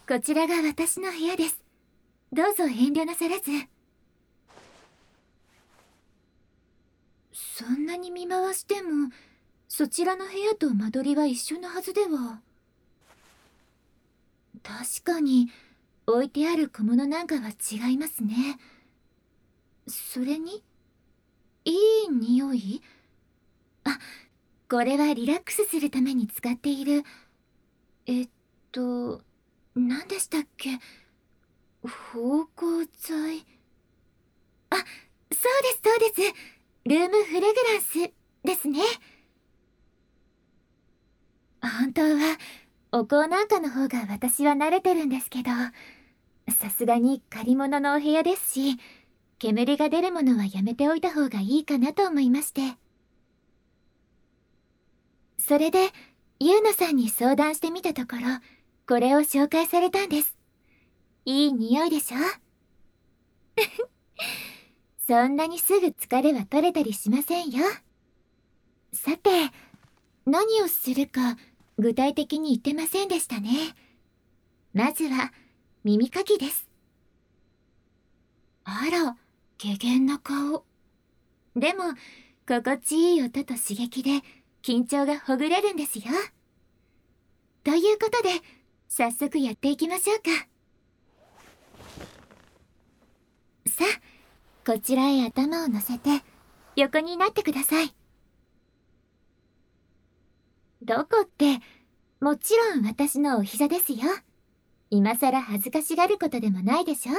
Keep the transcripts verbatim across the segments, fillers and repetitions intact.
こちらが私の部屋です。どうぞ遠慮なさらず。そんなに見回しても、そちらの部屋と間取りは一緒のはずでは。確かに、置いてある小物なんかは違いますね。それに、いい匂い？あ、これはリラックスするために使っている、えっと、何でしたっけ？芳香剤。あ、そうですそうです。ルームフレグランスですね。本当は、お香なんかの方が私は慣れてるんですけど、さすがに借り物のお部屋ですし、煙が出るものはやめておいた方がいいかなと思いまして。それで、ゆうのさんに相談してみたところ、これを紹介されたんです。いい匂いでしょ？そんなにすぐ疲れは取れたりしませんよ。さて、何をするか具体的に言ってませんでしたね。まずは耳かきです。あら、怪訝な顔。でも、心地いい音と刺激で緊張がほぐれるんですよ。ということで、早速やっていきましょうか。さあ、こちらへ頭を乗せて、横になってください。どこって、もちろん私のお膝ですよ。今さら恥ずかしがることでもないでしょ。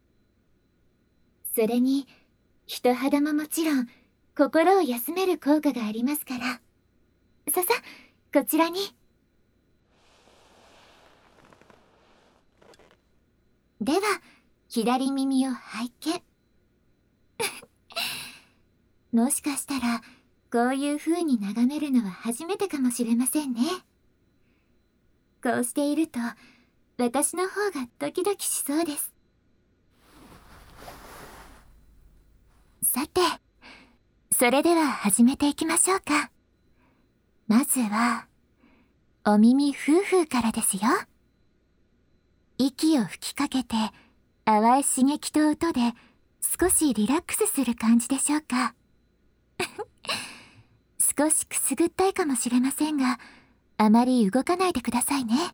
それに、人肌ももちろん、心を休める効果がありますから。ささ、こちらに。では、左耳を拝見。もしかしたら、こういう風に眺めるのは初めてかもしれませんね。こうしていると、私の方がドキドキしそうです。さて、それでは始めていきましょうか。まずは、お耳ふうふうからですよ。息を吹きかけて、淡い刺激と音で少しリラックスする感じでしょうか。少しくすぐったいかもしれませんが、あまり動かないでくださいね。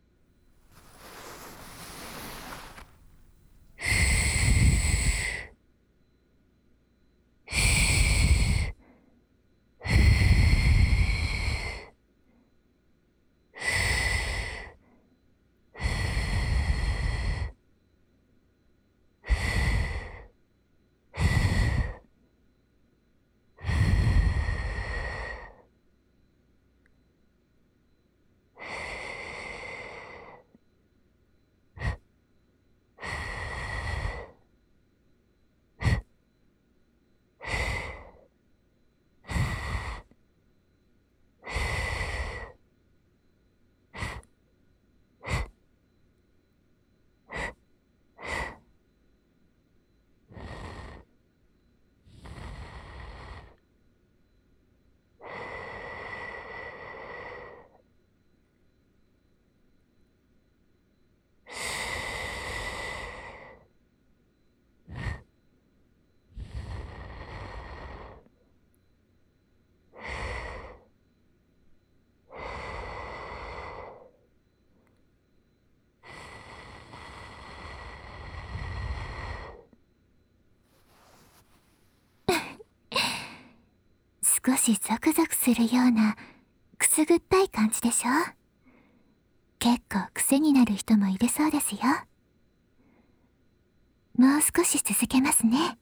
少しゾクゾクするようなくすぐったい感じでしょ。結構癖になる人もいるそうですよ。もう少し続けますね。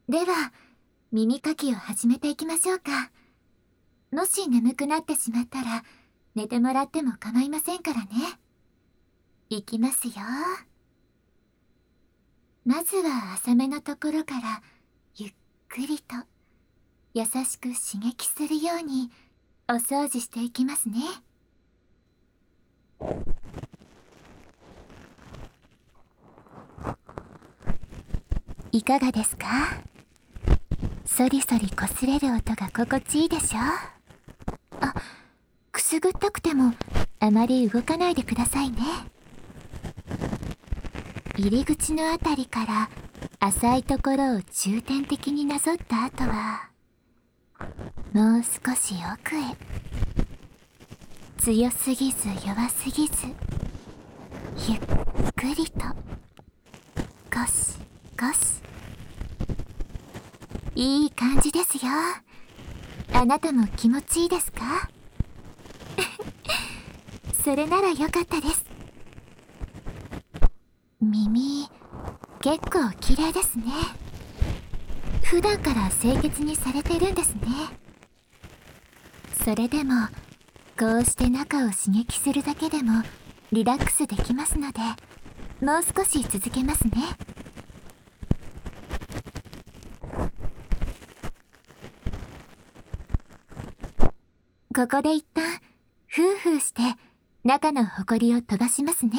では耳かきを始めていきましょうか。もし眠くなってしまったら寝てもらっても構いませんからね。いきますよ。まずは浅めのところからゆっくりと優しく刺激するようにお掃除していきますね。いかがですか？そりそり擦れる音が心地いいでしょ？あ、くすぐったくてもあまり動かないでくださいね。入り口のあたりから浅いところを重点的になぞった後は、もう少し奥へ。強すぎず弱すぎず、ゆっくりとゴシゴシ。いい感じですよ。あなたも気持ちいいですか？それならよかったです。耳、結構綺麗ですね。普段から清潔にされてるんですね。それでも、こうして中を刺激するだけでもリラックスできますので、もう少し続けますね。ここで一旦フーフーして中のホコリを飛ばしますね。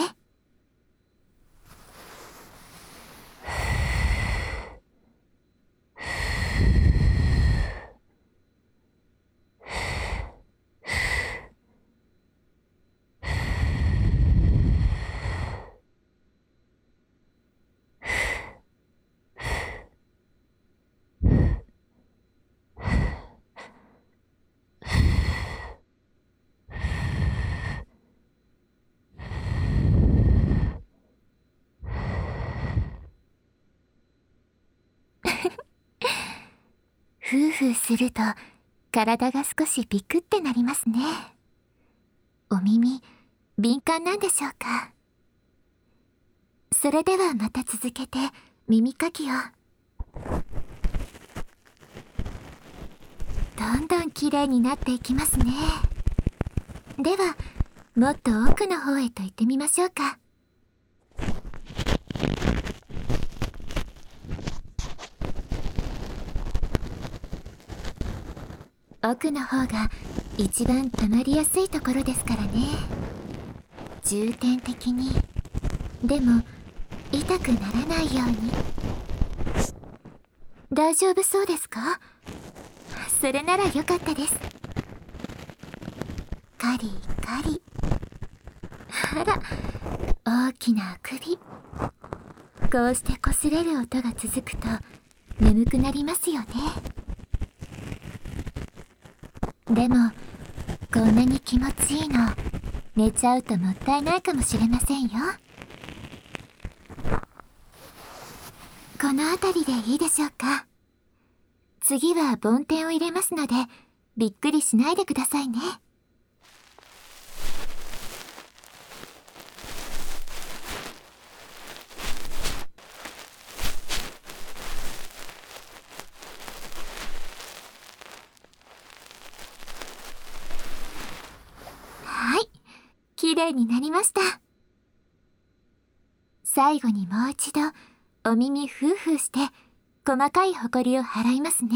フーフーすると体が少しビクってなりますね。お耳敏感なんでしょうか。それではまた続けて耳かきを。どんどん綺麗になっていきますね。ではもっと奥の方へと行ってみましょうか。奥の方が一番溜まりやすいところですからね。重点的に、でも痛くならないように。大丈夫そうですか？それならよかったです。カリカリ。あら、大きなあくび。こうして擦れる音が続くと眠くなりますよね。でもこんなに気持ちいいの寝ちゃうともったいないかもしれませんよ。この辺りでいいでしょうか。次は梵天を入れますのでびっくりしないでくださいね。はい、綺麗になりました。最後にもう一度お耳フーフーして細かいホコリを払いますね。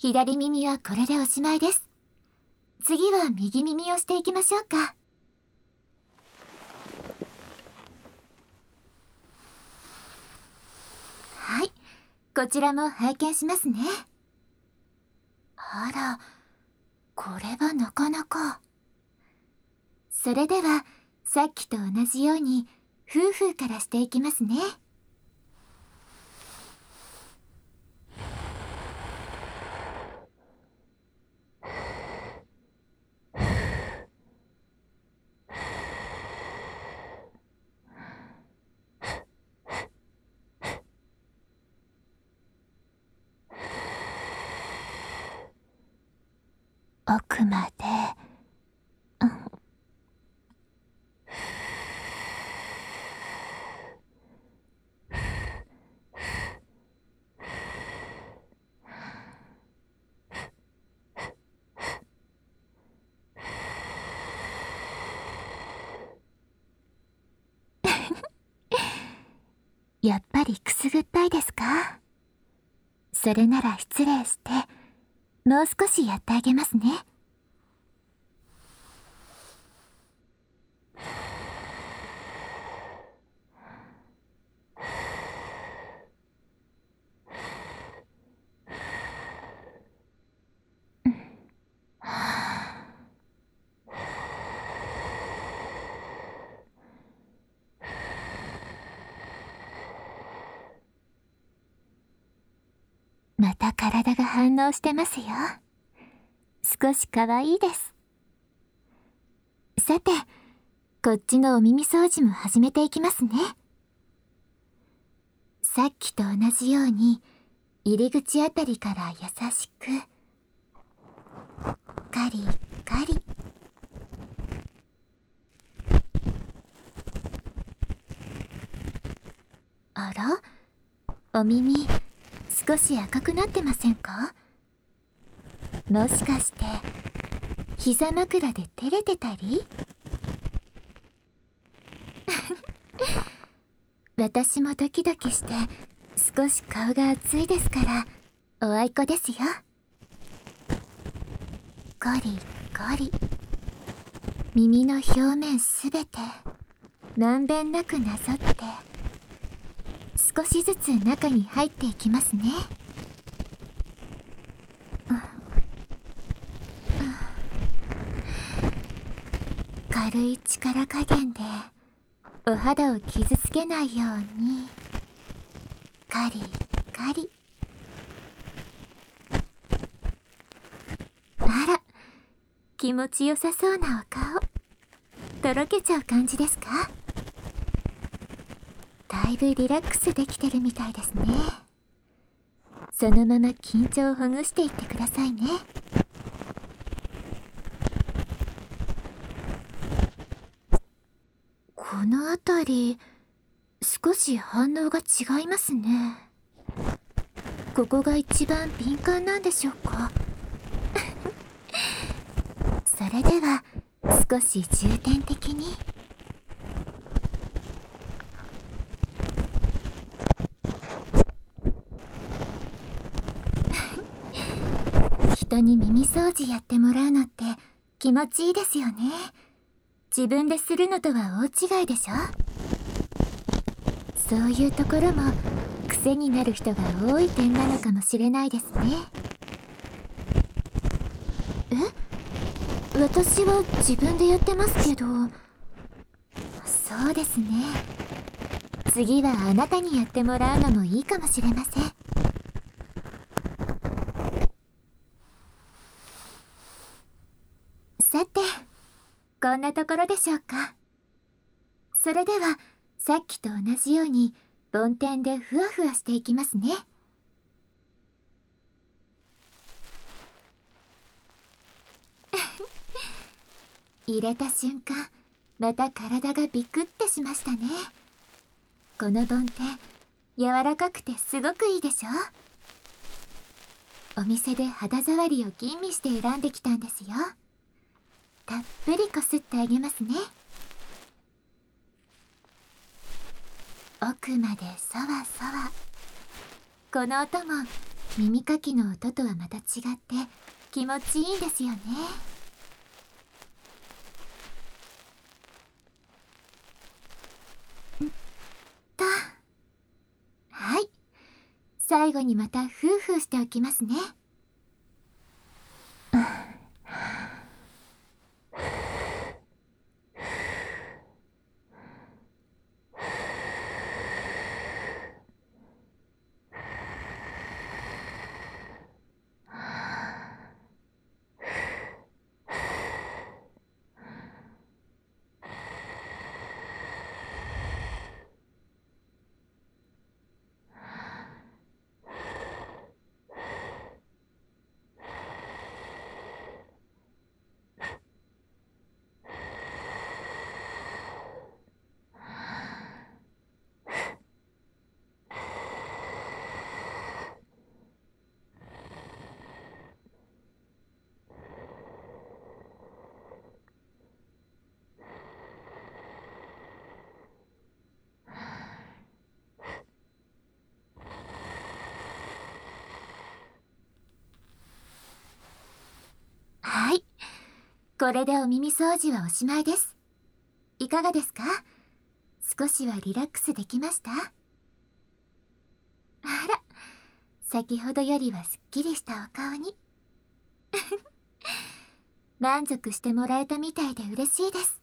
左耳はこれでおしまいです。次は右耳をしていきましょうか。はい、こちらも拝見しますね。あら、これはなかなか。それではさっきと同じようにフーフーからしていきますね。奥まで、うん、やっぱりくすぐったいですか？それなら失礼してもう少しやってあげますね。また体が反応してますよ。少し可愛いです。さて、こっちのお耳掃除も始めていきますね。さっきと同じように入り口あたりから優しくカリカリ。あら、お耳少し赤くなってませんか？もしかして膝枕で照れてたり？私もドキドキして少し顔が熱いですからおあいこですよ。ゴリゴリ、耳の表面すべてまんべんなくなぞって少しずつ中に入っていきますね。軽い力加減でお肌を傷つけないようにカリカリ。あら、気持ちよさそうなお顔、とろけちゃう感じですか？だいぶリラックスできてるみたいですね。そのまま緊張をほぐしていってくださいね。この辺り少し反応が違いますね。ここが一番敏感なんでしょうか？それでは少し重点的に。人に耳掃除やってもらうのって気持ちいいですよね。自分でするのとは大違いでしょ？そういうところも癖になる人が多い点なのかもしれないですね。え？私は自分でやってますけど。そうですね。次はあなたにやってもらうのもいいかもしれません。さて、こんなところでしょうか。それではさっきと同じように梵天でふわふわしていきますね。入れた瞬間、また体がビクってしましたね。この梵天、柔らかくてすごくいいでしょ？お店で肌触りを吟味して選んできたんですよ。たっぷりこすってあげますね。奥までそわそわ。この音も耳かきの音とはまた違って気持ちいいんですよね。んと、はい、最後にまたフーフーしておきますね。はい、これでお耳掃除はおしまいです。いかがですか？少しはリラックスできました？あら、先ほどよりはすっきりしたお顔に。満足してもらえたみたいで嬉しいです。